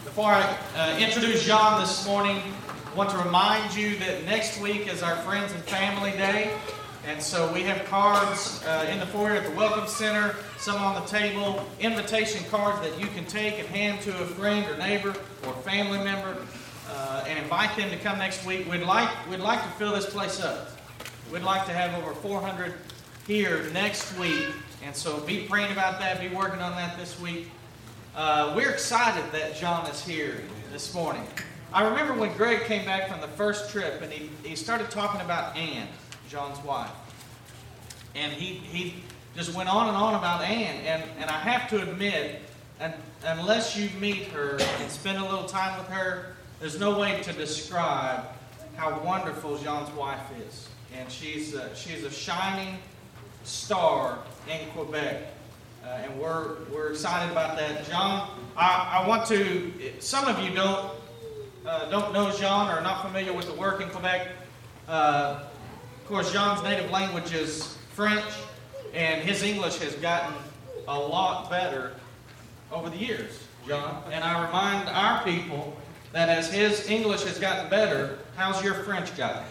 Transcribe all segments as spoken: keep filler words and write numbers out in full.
Before I uh, introduce John this morning, I want to remind you that next week is our Friends and Family Day. And so we have cards uh, in the foyer at the Welcome Center, some on the table, invitation cards that you can take and hand to a friend or neighbor or family member uh, and invite them to come next week. We'd like, we'd like to fill this place up. We'd like to have over four hundred here next week. And so be praying about that, be working on that this week. Uh, we're excited that John is here this morning. I remember when Greg came back from the first trip and he, he started talking about Ann, John's wife. And he, he just went on and on about Ann. And, and I have to admit, and, unless you meet her and spend a little time with her, there's no way to describe how wonderful John's wife is. And she's a, she's a shining star in Quebec. Uh, and we're we're excited about that. John, I, I want to, some of you don't uh, don't know John or are not familiar with the work in Quebec. Uh, of course, John's native language is French, and his English has gotten a lot better over the years, John. And I remind our people that as his English has gotten better, how's your French gotten?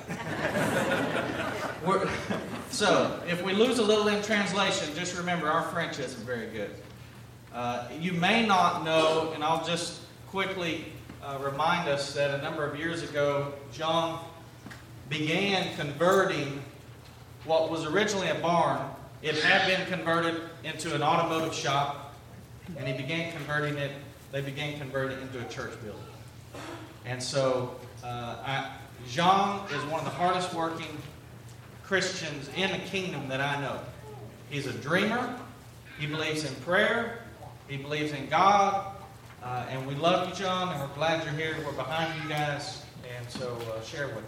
We're, so, if we lose a little in translation, just remember our French isn't very good. Uh, you may not know, and I'll just quickly uh, remind us that a number of years ago, John began converting what was originally a barn. It had been converted into an automotive shop, and he began converting it, they began converting it into a church building. And so, uh, I, Jean is one of the hardest working Christians in the kingdom that I know. He's a dreamer. He believes in prayer. He believes in God. Uh, and we love you, John, and we're glad you're here. We're behind you guys. And so uh, share with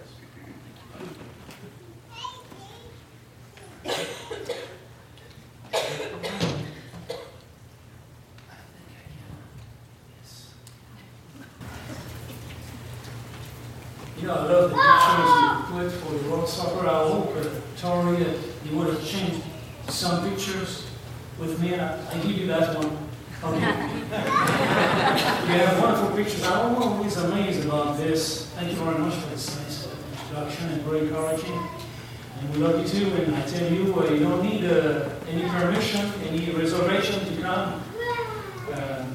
us. You know, I love the pictures you put for the World Supper. I hope, uh, Tori, that you would have changed some pictures with me. I, I give you that one. Okay. You have wonderful pictures. I'm always amazed about this. Thank you very much for this nice introduction and very encouraging. And we love you too. And I tell you, uh, you don't need uh, any permission, any reservation to come. Uh,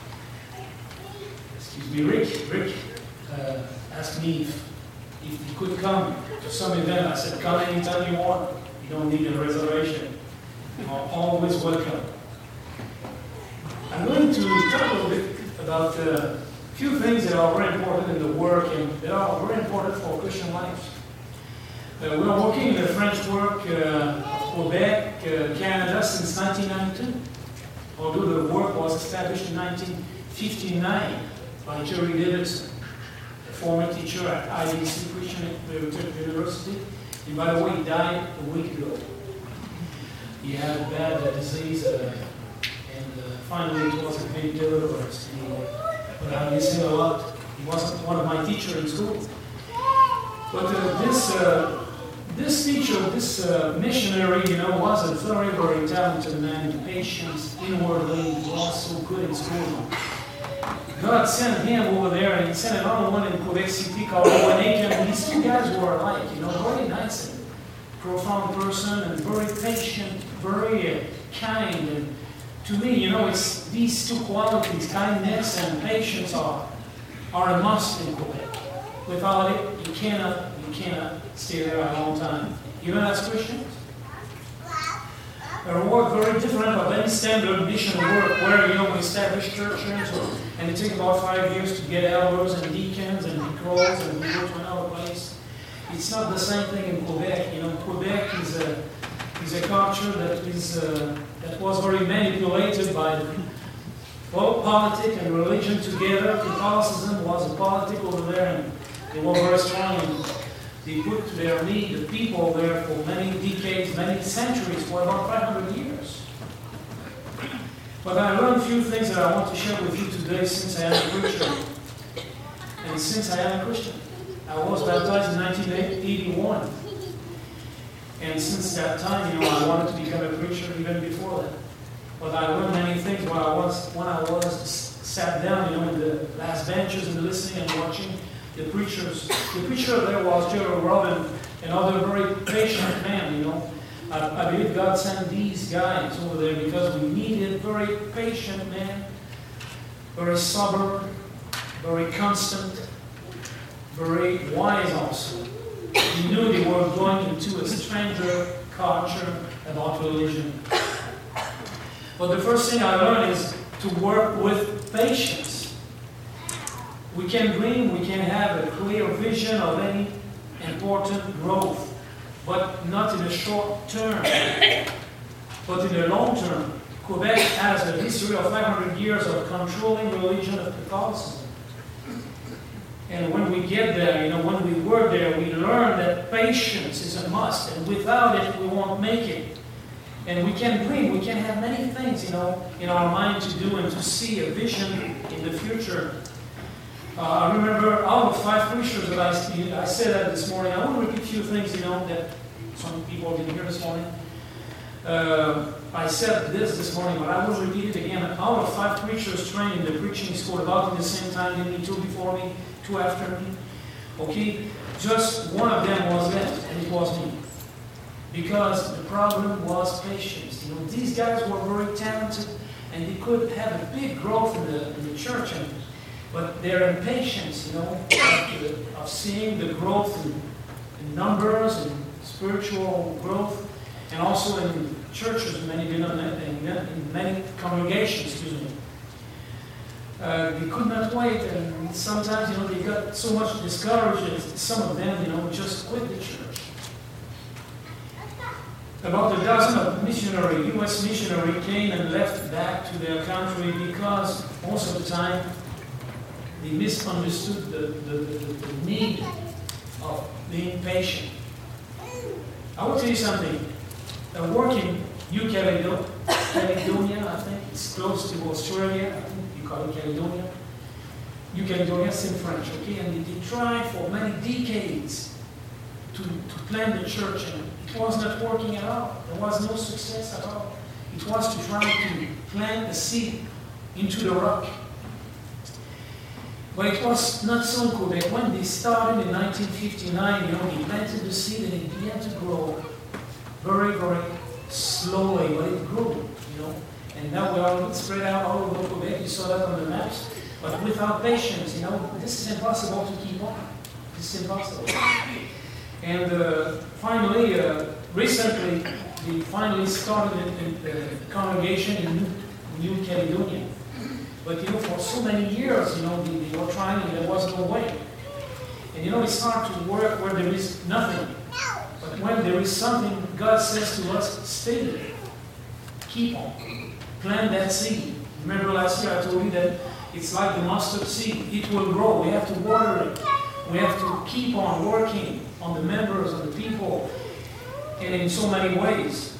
excuse me, Rick. Rick. Uh, asked me if, if you could come to some event. I said, come anytime you want. You don't need a reservation. You are always welcome. I'm going to talk a little bit about a few things that are very important in the work and that are very important for Christian life. Uh, we are working in the French work uh, of Quebec, uh, Canada since nineteen ninety-two. Although the work was established in nineteen fifty-nine by Jerry Davidson, former teacher at I B C Christian University, and by the way, he died a week ago. He had a bad uh, disease, uh, and uh, finally it was a big deliverance. Anyway, but I miss him a lot. He wasn't one of my teachers in school. But uh, this uh, this teacher, this uh, missionary, you know, was a very, very talented man, patient, inwardly, he was so good in school. God sent him over there, and he sent another one in Quebec City called Owanek, and these two guys were alike, you know, very nice and profound person, and very patient, very uh, kind. And to me, you know, it's these two qualities, kindness and patience, are are a must in Quebec. Without it, you cannot you cannot stay there a long time. Even as Christians. A work very different of any standard mission work where, you know, we establish churches and it takes about five years to get elders and deacons and deacons and we go to another place. It's not the same thing in Quebec. You know, Quebec is a is a culture that is uh, that was very manipulated by the, well, politics and religion together. Catholicism was a politic over there, and they were very strong. And they put to their need the people there for many decades, many centuries, for about five hundred years. But I learned a few things that I want to share with you today since I am a preacher. And since I am a Christian. I was baptized in nineteen eighty-one. And since that time, you know, I wanted to become a preacher even before that. But I learned many things when I was when I was sat down, you know, in the last last benches and listening and watching the preachers. The preacher there was Gerald Robin, another very patient man, you know. I, I believe God sent these guys over there because we needed very patient men, very sober, very constant, very wise also. He knew they were going into a stranger culture about religion. But the first thing I learned is to work with patience. We can dream, we can have a clear vision of any important growth, but not in the short term, but in the long term. Quebec has a history of five hundred years of controlling religion of Catholicism. And when we get there, you know, when we were there, we learn that patience is a must, and without it, we won't make it. And we can dream, we can have many things, you know, in our mind to do and to see a vision in the future. Uh, I remember out of five preachers that I, I said that this morning, I want to repeat a few things, you know, that some people didn't hear this morning. Uh, I said this this morning, but I will repeat it again. Out of five preachers trained in the preaching school, about in the same time, did me two before me, two after me. Okay, just one of them was left, and it was me. Because the problem was patience. You know, these guys were very talented, and they could have a big growth in the, in the church, and, but their impatience, you know, of, of seeing the growth in, in numbers and spiritual growth, and also in churches, many in, in many congregations, excuse me. Uh, they could not wait, and sometimes, you know, they got so much discouraged that some of them, you know, just quit the church. About a dozen of missionary, U S missionary came and left back to their country because most of the time they misunderstood the, the, the, the need of being patient. I will tell you something. Uh, working New Caledonia, Caledonia, I think it's close to Australia. I think you call it Caledonia. New Caledonia, it's in French, okay? And they, they tried for many decades to, to plant the church, and it was not working at all. There was no success at all. It was to try to plant a seed into the rock. But it was not so in Quebec. When they started in nineteen fifty-nine, you know, they planted the seed and it began to grow very, very slowly, but it grew, you know. And now we are spread out all over Quebec. You saw that on the maps. But without patience, you know, this is impossible to keep on. This is impossible. And uh, finally, uh, recently, we finally started a congregation in New, New Caledonia. But, you know, for so many years, you know, they, they were trying and there was no way. And, you know, it's hard to work where there is nothing. But when there is something, God says to us, stay there. Keep on. Plant that seed. Remember last year I told you that it's like the mustard seed. It will grow. We have to water it. We have to keep on working on the members, on the people, and in so many ways.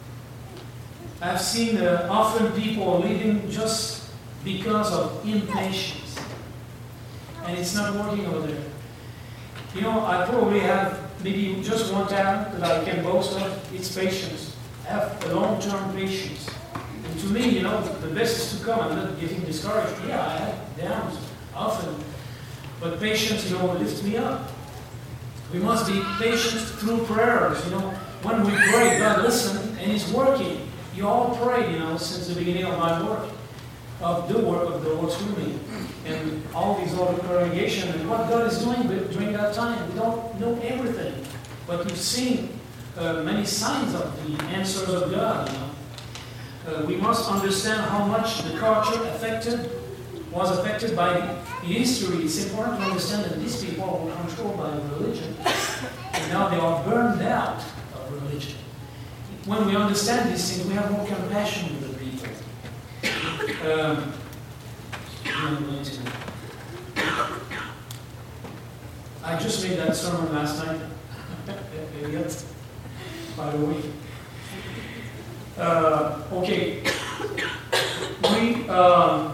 I've seen uh, often people leaving just because of impatience. And it's not working over there. You know, I probably have maybe just one talent that I can boast of. It's patience. I have a long-term patience. And to me, you know, the best is to come. I'm not getting discouraged. Yeah, I have downs often. But patience, you know, lifts me up. We must be patient through prayers. You know, when we pray, God listens, and He's working. You all pray, you know, since the beginning of my work, of the work of the Lord through me, and all these other congregations, and what God is doing during that time. We don't know everything, but we've seen uh, many signs of the answers of God. You know, uh, we must understand how much the culture affected was affected by history. It's important to understand that these people were controlled by religion, and now they are burned out of religion. When we understand these things, we have more compassion with the people. Um, I'm going to, I just made that sermon last night, Elliot, by the way. Uh, okay, we. Um,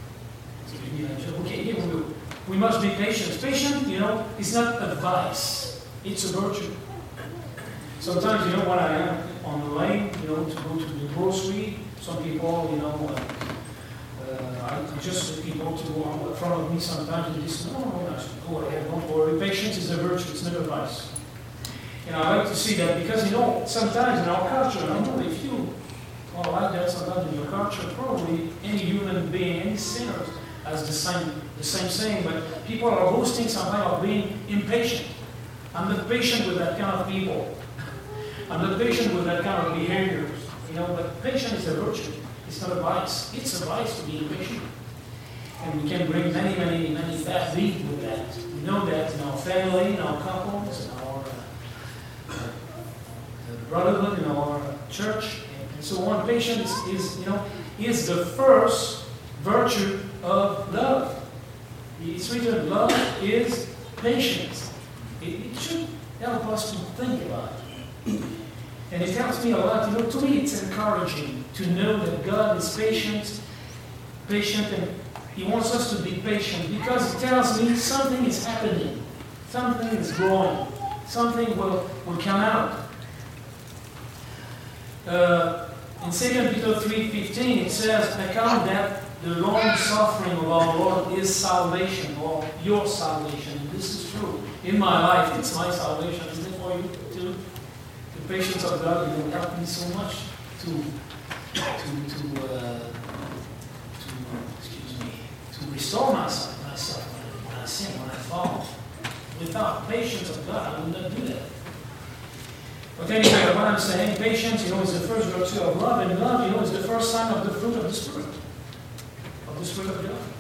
Okay, here we go. We must be patient. Patient, you know, is not advice. It's a virtue. Sometimes, you know, when I am on the lane, you know, to go to the grocery, some people, you know, uh, uh, I just with people to go on in front of me sometimes and just, no, no, no, go ahead, don't worry. Patience is a virtue, it's not a vice. And I like to see that because, you know, sometimes in our culture, I know if you are like that sometimes in your culture, probably any human being, any sinner has the same, the same saying, but people are boasting somehow of being impatient. I'm not patient with that kind of people. I'm not patient with that kind of behaviors. You know, but patience is a virtue. It's not a vice. It's a vice to be impatient. And we can bring many, many, many bad deeds with that. We know that in our family, in our couples, in our uh, uh, brotherhood, in our church, and so on. Patience is, you know, is the first virtue of love. It's written, love is patience. It, it should help us to think about it. And it helps me a lot. You know, to me it's encouraging to know that God is patient, patient, and He wants us to be patient because it tells me something is happening, something is growing, something will, will come out. Uh, in Second Peter three fifteen it says, account that the long suffering of our Lord is salvation, or your salvation. And this is true. In my life, it's my salvation. Isn't it for you too? The patience of God will help me so much to, to, to, uh, to excuse me, to restore myself, myself when, when I sin, when I fall. Without patience of God, I would not do that. But anyway, what I'm saying, patience, you know, is the first virtue of love, and love, you know, is the first sign of the fruit of the Spirit. Of the Spirit of God.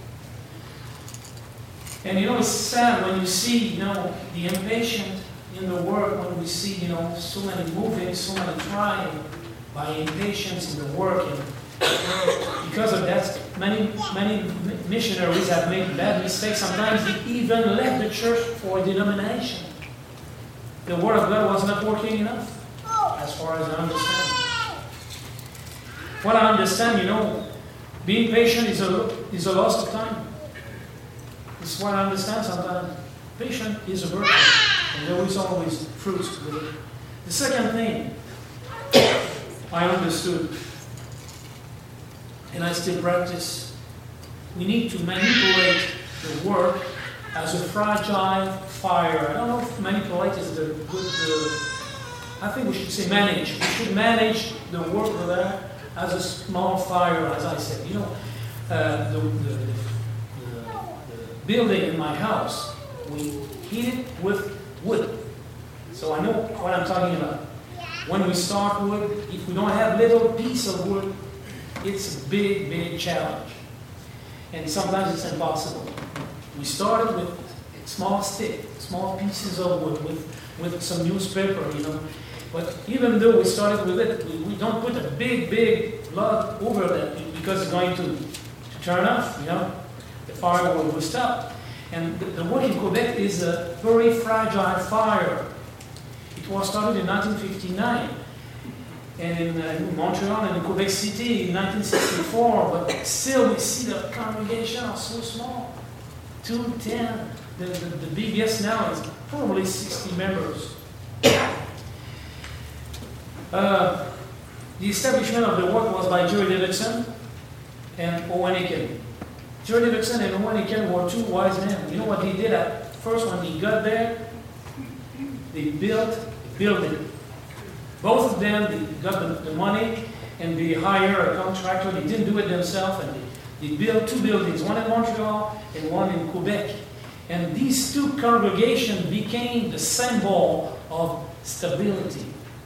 And you know, it's sad when you see, you know, the impatient in the work, when we see, you know, so many moving, so many trying by impatience in the work. And because of that, many, many missionaries have made bad mistakes. Sometimes they even left the church for a denomination. The Word of God was not working enough, as far as I understand. What I understand, you know, being patient is a, is a loss of time. It's what I understand sometimes. Patience is a virtue, and there is always fruits with it. The second thing I understood, and I still practice, we need to manipulate the work as a fragile fire. I don't know if manipulate is the good, uh, I think we should say manage. We should manage the work of that as a small fire, as I said. You know, uh, the, the, the, the, the building in my house, we heat it with wood. So I know what I'm talking about. When we start wood, if we don't have little piece of wood, it's a big, big challenge. And sometimes it's impossible. We started with small stick, small pieces of wood with, with some newspaper, you know. But even though we started with it, we, we don't put a big, big log over that because it's going to, to turn off, you know. The fire will, will stop. And the, the work in Quebec is a very fragile fire. It was started in nineteen fifty-nine. And in, uh, in Montreal and in Quebec City in nineteen sixty-four, but still we see the congregation are so small. two, ten. The, the, the biggest now is probably sixty members. Uh, the establishment of the work was by Joey Davidson and Owen Aiken. Joey Davidson and Owen Aiken were two wise men. You know what they did at first when they got there? They built a building. Both of them, they got the, the money and they hired a contractor. They didn't do it themselves, and they, they built two buildings, one in Montreal and one in Quebec. And these two congregations became the symbol of stability,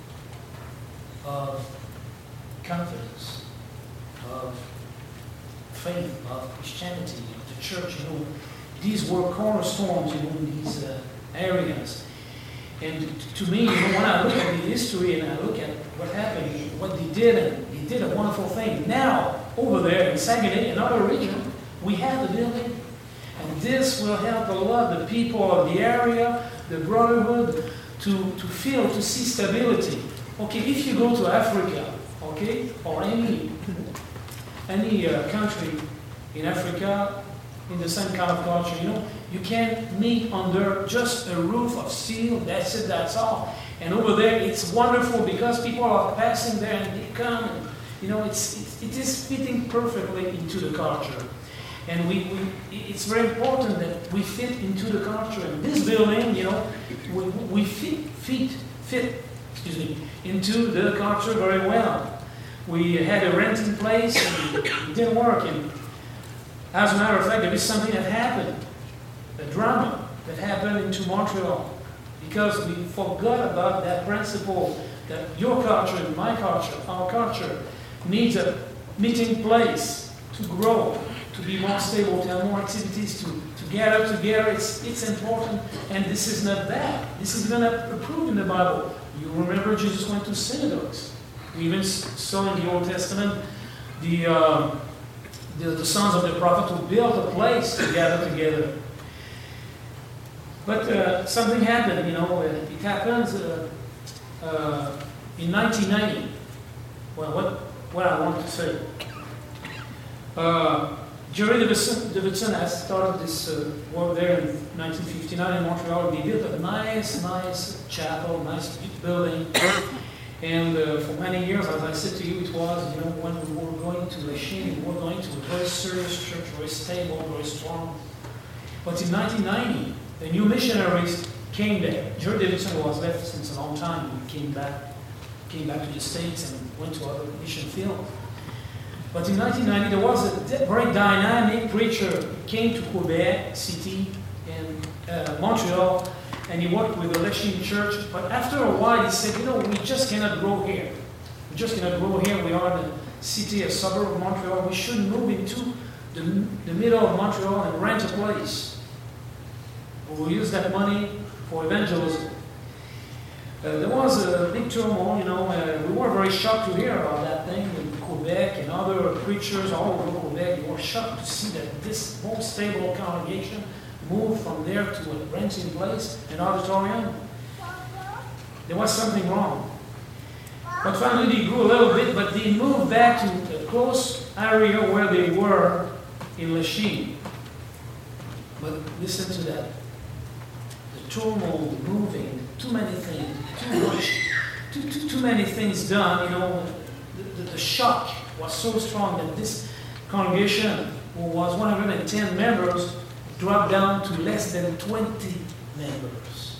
of confidence, of faith, of Christianity, of the church. You know, these were cornerstones, you know, in these uh, areas. And to me, you know, when I look at the history and I look at what happened, what they did, and they did a wonderful thing. Now, over there in Saguenay, another region, we have a building. And this will help a lot the people of the area, the brotherhood, to, to feel, to see stability. Okay, if you go to Africa, okay, or any, any uh, country in Africa, in the same kind of culture, you know, you can meet under just a roof of steel, that's it, that's all. And over there, it's wonderful because people are passing there and they come, and, you know, it's, it's, it is fitting perfectly into the culture. And we, we, it's very important that we fit into the culture. And this building, you know, we, we fit, fit, fit, excuse me, into the culture very well. We had a renting place and it didn't work. And as a matter of fact, there is something that happened, a drama that happened into Montreal, because we forgot about that principle that your culture and my culture, our culture, needs a meeting place to grow, to be more stable, to have more activities, to, to gather together. It's, it's important, and this is not bad. This is even approved in the Bible. You remember Jesus went to synagogues. We even saw in the Old Testament the, uh, the, the sons of the prophet who built a place to gather together. But uh, something happened, you know, it happens uh, uh, in nineteen ninety. Well, what, what I want to say. Uh, Jerry Davidson, Davidson has started this uh, work there in nineteen fifty-nine in Montreal. He built a nice, nice chapel, nice building. And uh, for many years, as I said to you, it was, you know, when we were going to Lachine, we were going to a very serious church, very stable, very strong. But in nineteen ninety, the new missionaries came there. Jerry Davidson was left since a long time. He came back, came back to the States and went to other mission fields. But in nineteen ninety, there was a very dynamic preacher who came to Quebec City and uh, Montreal, and he worked with the Lachine Church. But after a while, he said, you know, we just cannot grow here. We just cannot grow here. We are in a city, a suburb of Montreal. We should move into the, the middle of Montreal and rent a place. We'll use that money for evangelism. Uh, there was a big turmoil, you know. Uh, we were very shocked to hear about that thing in Quebec, and other preachers all over Quebec. We were shocked to see that this more stable congregation moved from there to a renting place, an auditorium. There was something wrong. But finally they grew a little bit, but they moved back to a close area where they were in Lachine. But listen to that. Turmoil, the moving, too many things, too much, too, too, too many things done, you know. The, the, the shock was so strong that this congregation, who was one hundred ten members, dropped down to less than twenty members.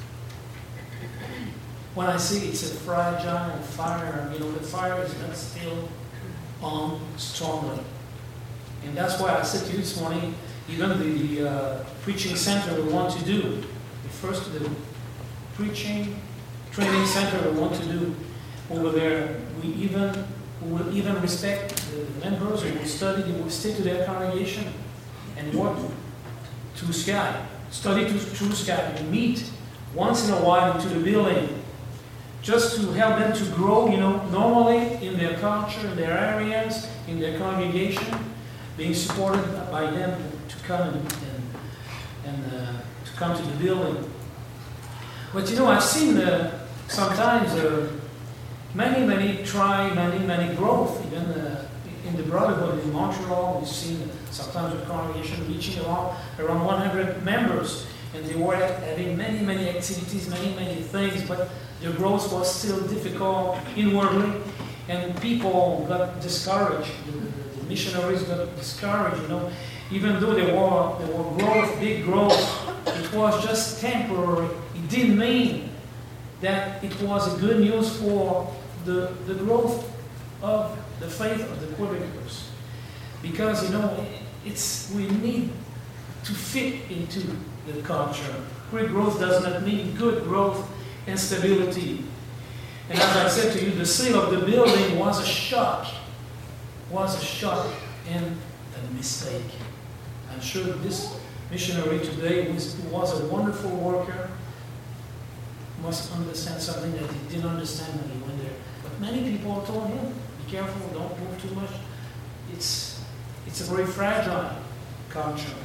When I say it's a fragile fire, you know, the fire is not still on strongly. And that's why I said to you this morning, even the, the uh, preaching center we want to do, first, the preaching training center we want to do over there, we even we will even respect the members who will study, they will stay to their congregation and work through Skype, study through Skype, and meet once in a while into the building, just to help them to grow, you know, normally in their culture, in their areas, in their congregation, being supported by them to come and, and, and uh, to come to the building. But you know, I've seen uh, sometimes uh, many, many try, many, many growth. Even uh, in the Brotherhood in Montreal, we've seen sometimes a congregation reaching around, around one hundred members. And they were having many, many activities, many, many things, but their growth was still difficult inwardly. And people got discouraged. The, the, the missionaries got discouraged, you know. Even though there were, there were growth, big growth, it was just temporary. It didn't mean that it was a good news for the, the growth of the faith of the Quebecers. Because, you know, it's, we need to fit into the culture. Great growth does not mean good growth and stability. And as I said to you, the sale of the building was a shock. Was a shock and a mistake. I'm sure this missionary today, who was a wonderful worker, must understand something that he didn't understand when he went there. But many people told him, be careful, don't move too much. It's, it's a very fragile culture.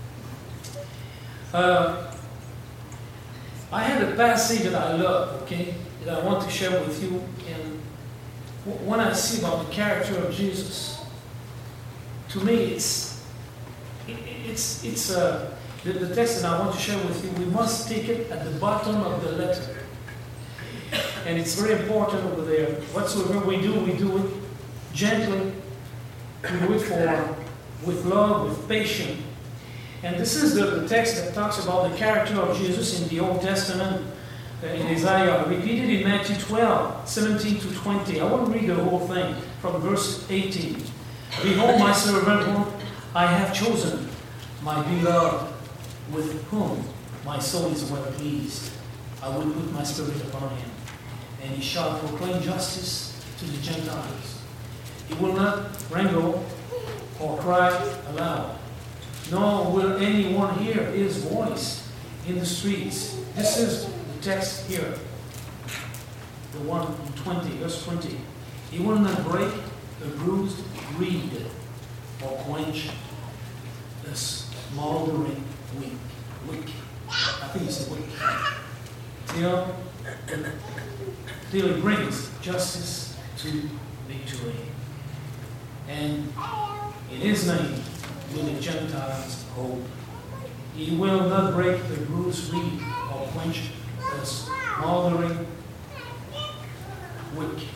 Uh, I have a passage that I love, okay, that I want to share with you. And when I see about the character of Jesus, to me it's it, it's it's uh, the, the text that I want to share with you. We must take it at the bottom of the letter, and it's very important over there. Whatsoever we do, we do it gently. We do it for with love, with patience. And this is the, the text that talks about the character of Jesus in the Old Testament, uh, in Isaiah, repeated in Matthew twelve, seventeen to twenty. I won't read the whole thing, from verse eighteen. Behold my servant whom I have chosen, my beloved, with whom my soul is well pleased. I will put my spirit upon him, and he shall proclaim justice to the Gentiles. He will not wrangle or cry aloud, nor will anyone hear his voice in the streets. This is the text here, the one in twenty, verse twenty. He will not break the bruised reed or quench the smoldering wick. wick. I think it's a wick. Till, till he brings justice to victory. And in his name will the Gentiles hope. He will not break the bruised reed or quench the smoldering wick.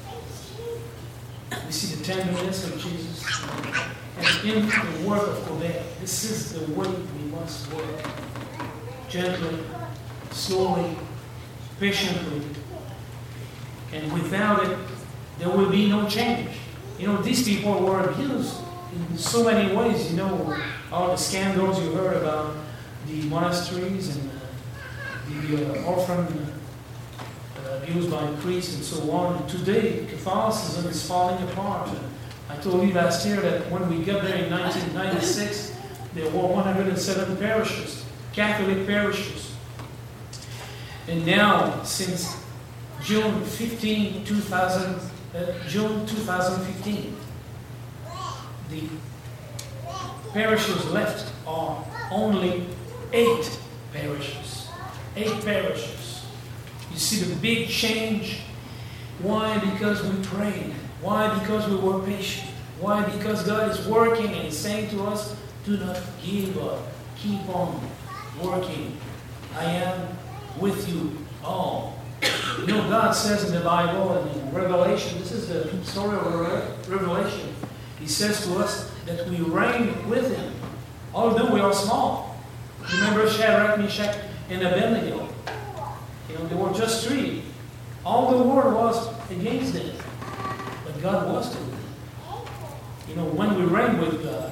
We see the tenderness of Jesus. And in the work of Quebec, this is the way we must work. Gently, slowly, patiently. And without it, there will be no change. You know, these people were abused in so many ways. You know, all the scandals you heard about the monasteries and uh, the uh, orphan uh, abused by priests and so on. And today, Catholicism is falling apart. And I told you last year that when we got there in nineteen ninety-six, there were one hundred seven parishes, Catholic parishes. And now, since June fifteenth, two thousand, uh, June two thousand fifteen, the parishes left are only eight parishes. Eight parishes. You see the big change. Why? Because we prayed. Why? Because we were patient. Why? Because God is working and He's saying to us, do not give up. Keep on working. I am with you all. You know, God says in the Bible and in Revelation, this is the story of Revelation. He says to us that we reign with Him, although we are small. Remember Shadrach, Meshach, and Abednego? You know, there were just three. All the world was against them, but God was with them. You know, when we reign with God,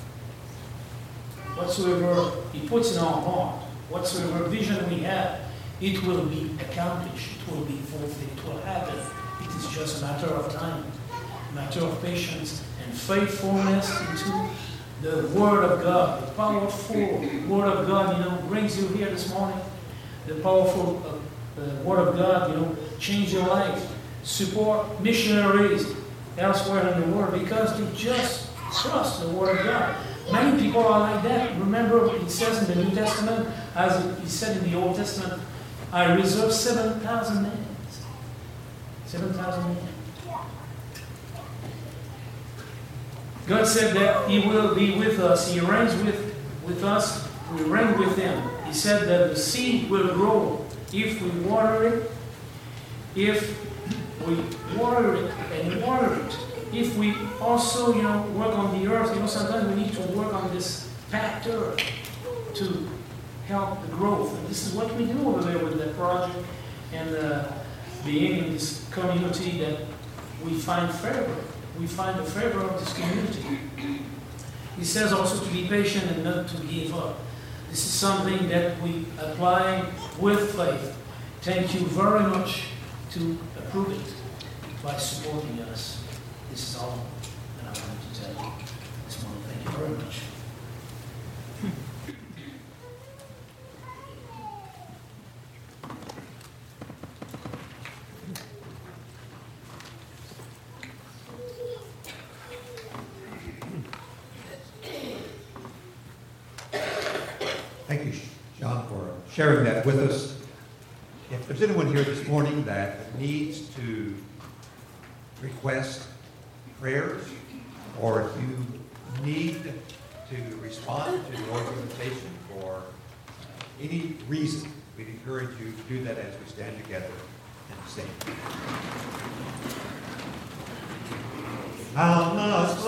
whatsoever He puts in our heart, whatsoever vision we have, it will be accomplished. It will be fulfilled. It will happen. It is just a matter of time, a matter of patience and faithfulness into the Word of God. The powerful Word of God, you know, brings you here this morning. The powerful uh, uh, Word of God, you know, change your life. Support missionaries elsewhere in the world because they just trust the Word of God. Many people are like that. Remember, it says in the New Testament, as He said in the Old Testament, I reserve seven thousand men. seven thousand men. God said that He will be with us. He reigns with, with us. We reign with Him. He said that the seed will grow if we water it. If we water it and water it. If we also, you know, work on the earth, you know, sometimes we need to work on this packed earth to help the growth. And this is what we do over there with that project and uh, being in this community that we find favor. We find the favor of this community. He says also to be patient and not to give up. This is something that we apply with faith. Thank you very much to approve it by supporting us. This is all that I wanted to tell you this morning. Thank you very much. Thank you, John, for sharing that with us. If there's anyone here this morning that needs to request prayers, or if you need to respond to the organization for any reason, we'd encourage you to do that as we stand together and sing. How much